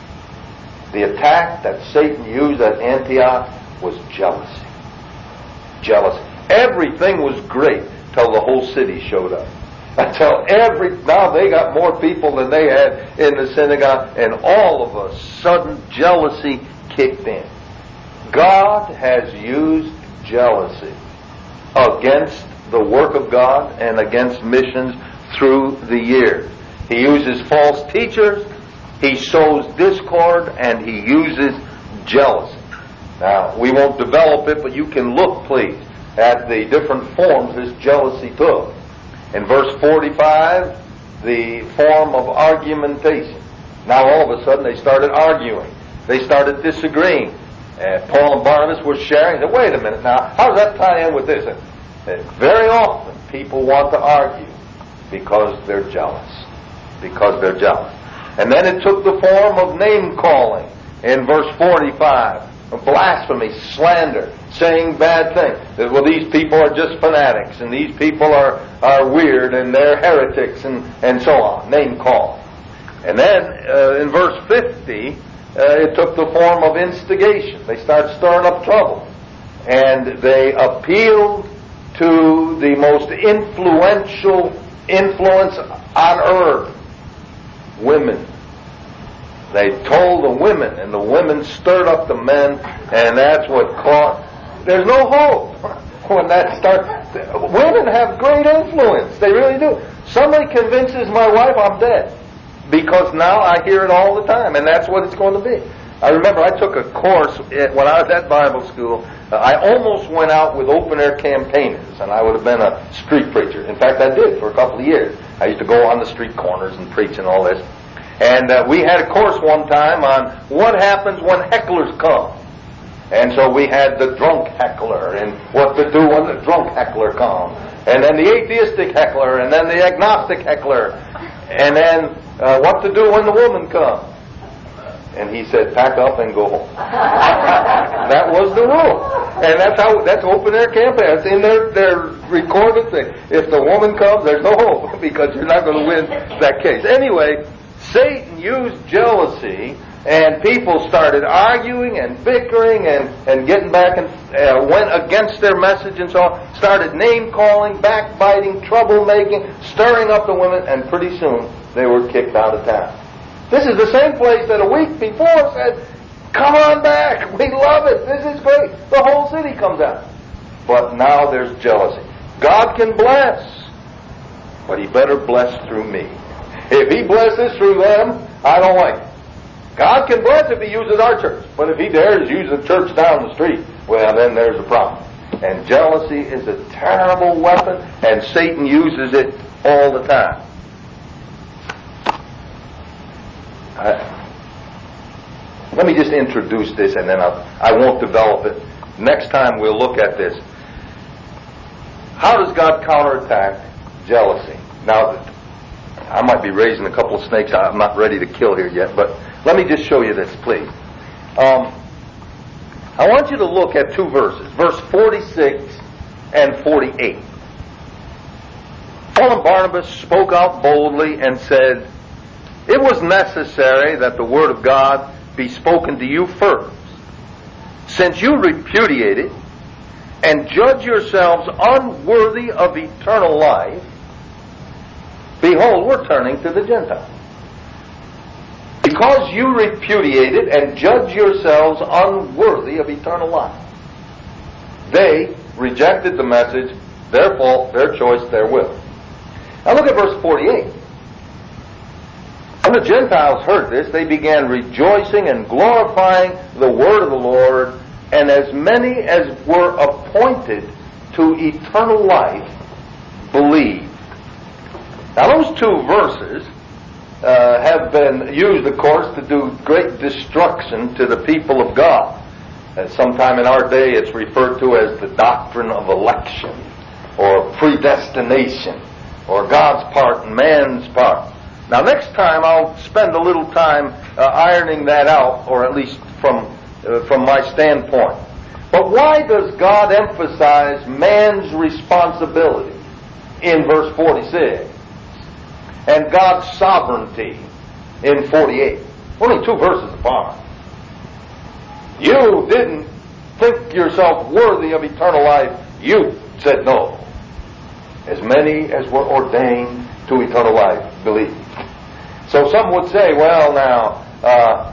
The attack that Satan used at Antioch was jealousy. Jealousy. Everything was great till the whole city showed up. Until every, now they got more people than they had in the synagogue, and all of a sudden jealousy kicked in. God has used jealousy against the work of God and against missions through the years. He uses false teachers, he sows discord, and he uses jealousy. Now, we won't develop it, but you can look, please, at the different forms this jealousy took. In verse forty-five, the form of argumentation. Now all of a sudden they started arguing. They started disagreeing. And Paul and Barnabas were sharing. They said, "Wait a minute now, how does that tie in with this?" And, and very often people want to argue because they're jealous. Because they're jealous. And then it took the form of name-calling in verse forty-five. Blasphemy, slander, saying bad things. That, well, these people are just fanatics, and these people are, are weird, and they're heretics, and, and so on. Name-calling. And then uh, in verse fifty, Uh, it took the form of instigation. They started stirring up trouble. And they appealed to the most influential influence on earth, women. They told the women, and the women stirred up the men, and that's what caused... There's no hope when that starts. Women have great influence. They really do. Somebody convinces my wife I'm dead. Because now I hear it all the time, and that's what it's going to be. I remember I took a course at, when I was at Bible school. Uh, I almost went out with open-air campaigners, and I would have been a street preacher. In fact, I did for a couple of years. I used to go on the street corners and preach and all this. And uh, we had a course one time on what happens when hecklers come. And so we had the drunk heckler and what to do when the drunk heckler comes. And then the atheistic heckler, and then the agnostic heckler. And then uh, what to do when the woman comes. And he said, pack up and go home. That was the rule. And that's how, that's open air campaign. It's in their, their recorded thing. If the woman comes, there's no hope because you're not going to win that case. Anyway, Satan used jealousy, and people started arguing and bickering and, and getting back and uh, went against their message and so on. Started name-calling, backbiting, troublemaking, stirring up the women, and pretty soon they were kicked out of town. This is the same place that a week before said, come on back, we love it, this is great. The whole city comes out. But now there's jealousy. God can bless, but He better bless through me. If He blesses through them, I don't like it. God can bless if He uses our church, but if He dares use the church down the street, well, then there's a problem. And jealousy is a terrible weapon, and Satan uses it all the time. I, let me just introduce this, and then I'll, I won't develop it. Next time we'll look at this. How does God counterattack jealousy? Now, I might be raising a couple of snakes I'm not ready to kill here yet, but let me just show you this, please. Um, I want you to look at two verses, verse forty-six and forty-eight. Paul and Barnabas spoke out boldly and said, it was necessary that the word of God be spoken to you first. Since you repudiate it and judge yourselves unworthy of eternal life, behold, we're turning to the Gentiles. Because you repudiate it and judge yourselves unworthy of eternal life. They rejected the message, their fault, their choice, their will. Now look at verse forty-eight. When the Gentiles heard this, they began rejoicing and glorifying the word of the Lord, and as many as were appointed to eternal life believed. Now those two verses uh, have been used, of course, to do great destruction to the people of God. And sometime in our day it's referred to as the doctrine of election, or predestination, or God's part and man's part. Now next time I'll spend a little time uh, ironing that out, or at least from uh, from my standpoint. But why does God emphasize man's responsibility in verse forty-six and God's sovereignty in forty-eight? Only two verses apart. You didn't think yourself worthy of eternal life. You said no. As many as were ordained to eternal life believe. So some would say, well now, uh,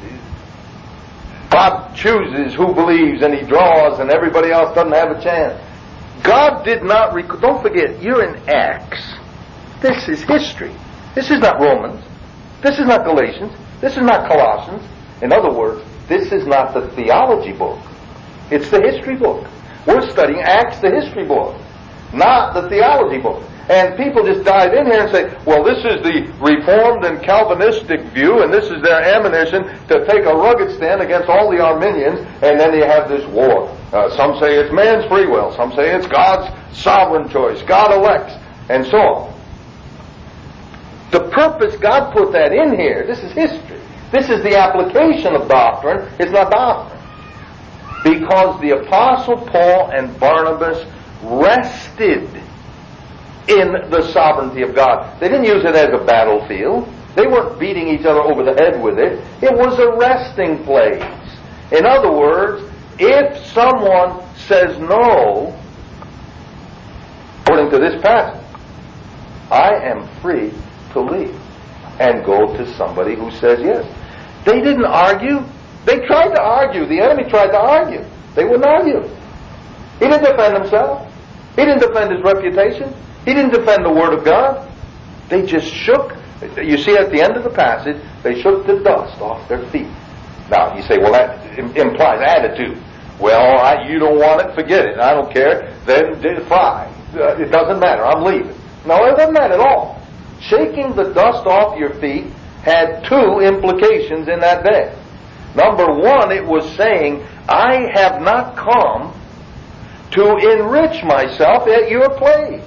God chooses who believes and He draws and everybody else doesn't have a chance. God did not, rec- don't forget, you're in Acts. This is history. This is not Romans. This is not Galatians. This is not Colossians. In other words, this is not the theology book. It's the history book. We're studying Acts, the history book, not the theology book. And people just dive in here and say, well, this is the Reformed and Calvinistic view, and this is their ammunition to take a rugged stand against all the Arminians, and then you have this war. Uh, some say it's man's free will. Some say it's God's sovereign choice. God elects, and so on. The purpose, God put that in here. This is history. This is the application of doctrine. It's not doctrine. Because the Apostle Paul and Barnabas rested in the sovereignty of God. They didn't use it as a battlefield. They weren't beating each other over the head with it. It was a resting place. In other words, if someone says no, according to this passage, I am free to leave and go to somebody who says yes. They didn't argue. They tried to argue. The enemy tried to argue. They wouldn't argue. He didn't defend himself. He didn't defend his reputation. He didn't defend the Word of God. They just shook. You see at the end of the passage, they shook the dust off their feet. Now, you say, well, that im- implies attitude. Well, I, you don't want it, forget it. I don't care. Then, then fine. Uh, it doesn't matter. I'm leaving. No, it doesn't matter at all. Shaking the dust off your feet had two implications in that day. Number one, it was saying, I have not come to enrich myself at your place.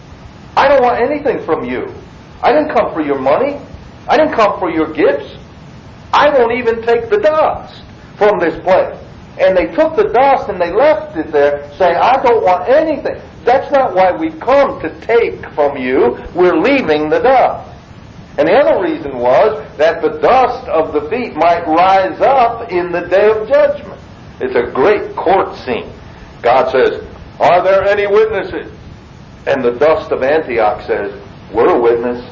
I don't want anything from you. I didn't come for your money. I didn't come for your gifts. I won't even take the dust from this place. And they took the dust and they left it there saying, I don't want anything. That's not why we've come to take from you. We're leaving the dust. And the other reason was that the dust of the feet might rise up in the day of judgment. It's a great court scene. God says, are there any witnesses? And the dust of Antioch says, we're a witness.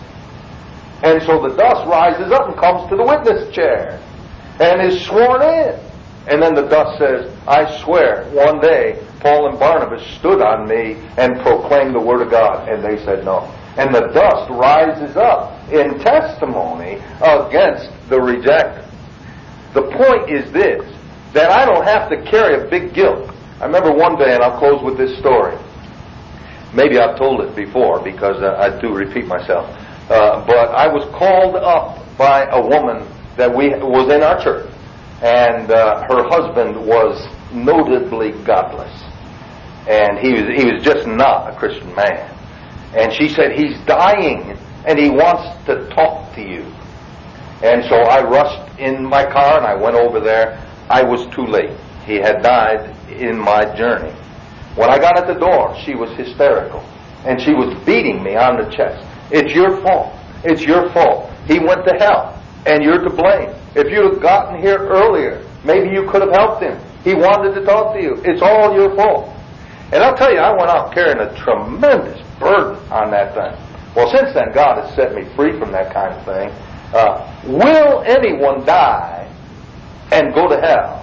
And so the dust rises up and comes to the witness chair and is sworn in. And then the dust says, I swear, one day Paul and Barnabas stood on me and proclaimed the word of God. And they said no. And the dust rises up in testimony against the rejecter. The point is this, that I don't have to carry a big guilt. I remember one day, and I'll close with this story. Maybe I've told it before because uh, I do repeat myself. Uh, but I was called up by a woman that we was in our church. And uh, her husband was notably godless. And he was, he was just not a Christian man. And she said, he's dying and he wants to talk to you. And so I rushed in my car and I went over there. I was too late. He had died in my journey. When I got at the door, she was hysterical. And she was beating me on the chest. It's your fault. It's your fault. He went to hell. And you're to blame. If you'd have gotten here earlier, maybe you could have helped him. He wanted to talk to you. It's all your fault. And I'll tell you, I went out carrying a tremendous burden on that thing. Well, since then, God has set me free from that kind of thing. Uh, will anyone die and go to hell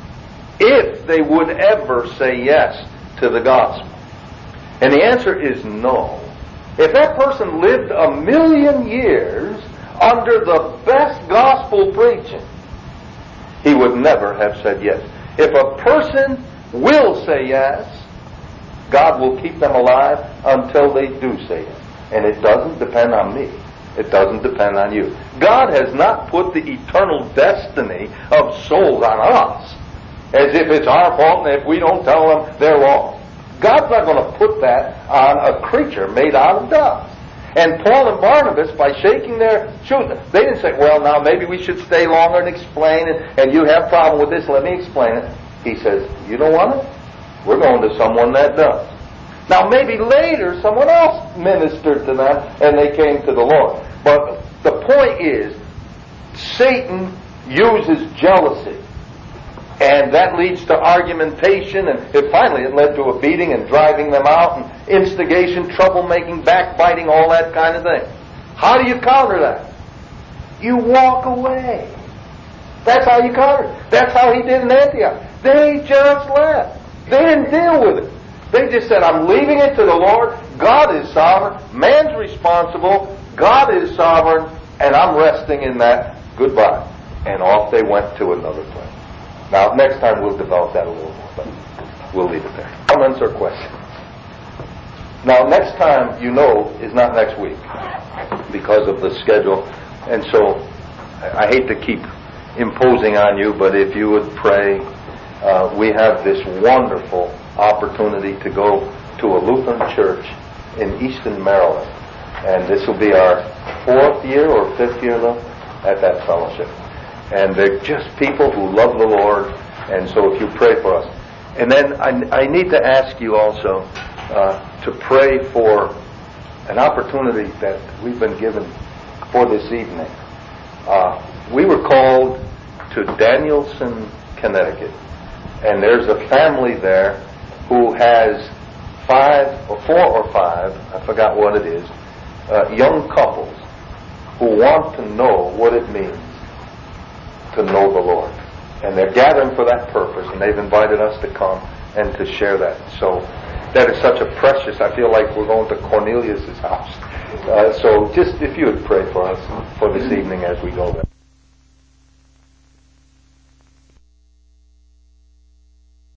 if they would ever say yes to the gospel? And the answer is no. If that person lived a million years under the best gospel preaching, he would never have said yes. If a person will say yes, God will keep them alive until they do say yes. And it doesn't depend on me. It doesn't depend on you. God has not put the eternal destiny of souls on us as if it's our fault and if we don't tell them, they're wrong. God's not going to put that on a creature made out of dust. And Paul and Barnabas, by shaking their shoes, they didn't say, well, now maybe we should stay longer and explain it, and you have a problem with this, let me explain it. He says, you don't want it? We're going to someone that does. Now maybe later someone else ministered to them and they came to the Lord. But the point is, Satan uses jealousy. And that leads to argumentation, and it, finally it led to a beating and driving them out, and instigation, troublemaking, backbiting, all that kind of thing. How do you counter that? You walk away. That's how you counter it. That's how he did in Antioch. They just left. They didn't deal with it. They just said, I'm leaving it to the Lord. God is sovereign. Man's responsible. God is sovereign. And I'm resting in that. Goodbye. And off they went to another place. Now, next time we'll develop that a little more, but we'll leave it there. Comments or questions? Now, next time, you know, is not next week because of the schedule. And so, I hate to keep imposing on you, but if you would pray, uh, we have this wonderful opportunity to go to a Lutheran church in Easton, Maryland. And this will be our fourth year or fifth year, though, at that fellowship. And they're just people who love the Lord, and so if you pray for us. And then I, I need to ask you also uh, to pray for an opportunity that we've been given for this evening. Uh, we were called to Danielson, Connecticut, and there's a family there who has five or four or five, I forgot what it is, uh, young couples who want to know what it means to know the Lord. And they're gathering for that purpose, and they've invited us to come and to share that. So that is such a precious, I feel like we're going to Cornelius' house. Uh, so just if you would pray for us for this evening as we go there.